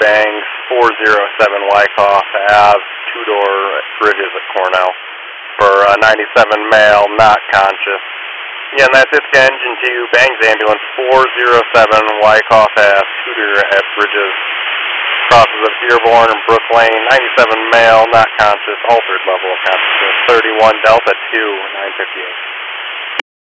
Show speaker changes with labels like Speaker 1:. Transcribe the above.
Speaker 1: Bangs, 407 Wyckoff Ave, two-door bridges at Cornell for 97 male, not conscious. Again, that's Ithaca Engine 2, Bangs Ambulance, 407 Wyckoff Ave, two-door at bridges, crosses of Dearborn and Brook Lane, 97 male, not conscious, altered level of consciousness, 31 Delta 2, 958.